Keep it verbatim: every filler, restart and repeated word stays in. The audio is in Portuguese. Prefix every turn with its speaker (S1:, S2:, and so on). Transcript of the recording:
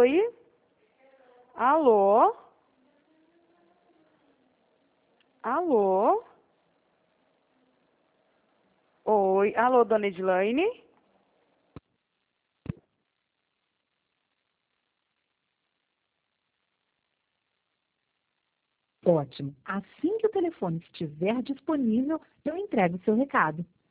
S1: Oi? Alô? Alô? Oi? Alô, dona Edilane?
S2: Ótimo. Assim que o telefone estiver disponível, eu entrego o seu recado.